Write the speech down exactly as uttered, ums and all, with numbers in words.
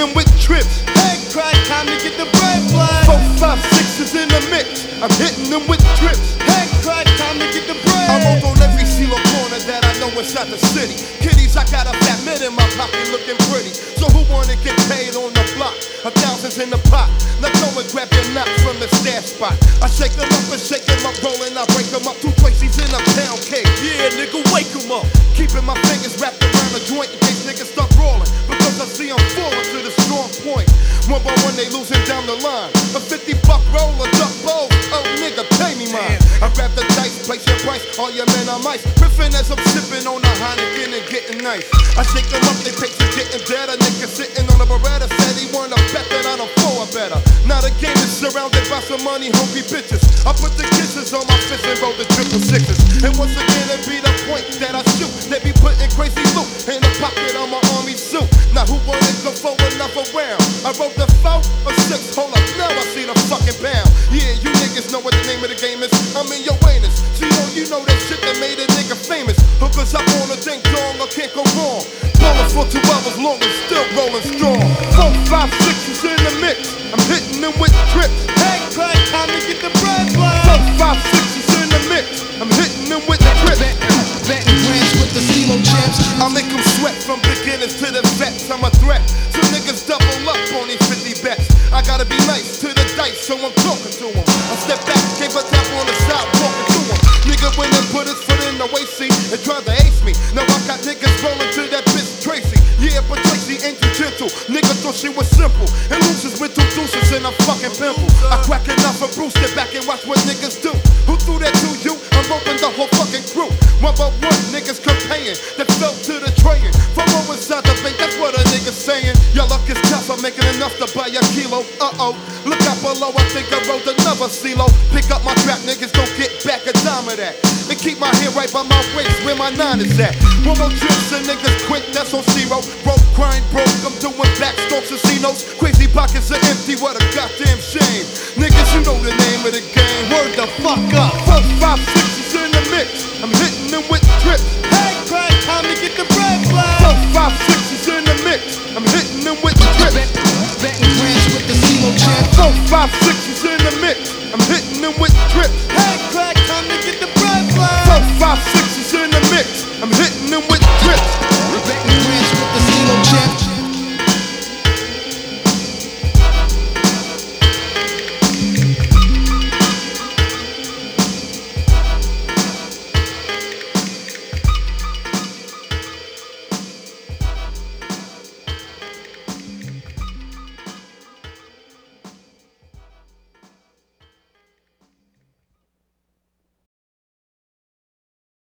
them with trips. Hey, crack, time to get the bread blood. Four, five, six is in the mix. I'm hitting them with trips. Hey, crack, time to get the bread. I'm on every CeeLo corner that I know inside the city. Kitties, I got a fat mid in my pocket looking pretty. So who wanna get paid on the block? A thousand's in the pot. Now go and grab your knots from the stash spot. I shake them up and shake them up, rolling, I break them up. Two Tracy's in a pound cake. Yeah, nigga, wake them up. Keeping my fingers wrapped around the joint in case niggas start rolling. Because I see them falling to the strong point. One by one, they losing down the line. A fifty buck roll, a duck bowl. Oh, nigga, pay me mine. I grab the dice, place your price. All your men are mice. Riffing as I'm sipping on a Heineken and getting nice. I shake them up, they picture getting dead. A nigga sitting on a Beretta said he wanna bet that I don't flow better. Now the game is surrounded by some money, hungry bitches. I put the kisses on my fist and roll the triple sixes. And once again, it be the point that I shoot. They be putting crazy loot in the pocket of my army suit. Now who wanna go for another round? I wrote the four or six, hold up, now I see the fucking pound. Yeah, you niggas know what the name of the game is. I'm in your anus. See, oh, you know that shit that made a nigga famous. Hookers up on a ding dong, I can't go wrong. Ballin' for two hours long and still rolling strong. Four, five, six is in the mix. I'm hitting them with trips. Hey, crack, time to get the bread blood. Four, five, six is in the mix. I'm hitting them with trips. Betting grants with the CeeLo champs. I make them sweat from beginners to the vets. I'm a threat. Some niggas double up on these fifty bets. I gotta be nice to the dice, so I'm talking to them. I step back, gave a tap on the side, walking to them. Nigga went and put his foot in the waist seat and tried to ace me. Now I got niggas rolling to that bitch Tracy. Yeah, but Tracy ain't too gentle. Nigga thought she was simple. And losers with two deuces and a fucking pimple. I crack enough for Bruce, get back and watch what niggas do. Who threw that to you? I'm roping the whole fucking crew. One by one, niggas comparing that fell to the train. From over inside the bank, that's what a nigga's saying. Your luck is tough, I'm making enough to buy a kilo. Uh-oh, look out below, I think I wrote another CeeLo. Pick up my trap, niggas don't get back a dime of that. And keep my hand right by my waist, where my nine is at. One more trips and niggas quit, that's on zero. Broke, crying broke, I'm doing backstrokes and C-notes. Crazy pockets are empty, what a goddamn shame. Niggas, you know the name of the game. Word the fuck up. Four, five, six is in the mix. I'm hitting them with trips. Hey, crack, time to get the bread blood. Four, five, six is in the mix. I'm hitting them with trips. Betting grants with the CeeLo champs. Four, five, six is in the mix. I'm hitting them with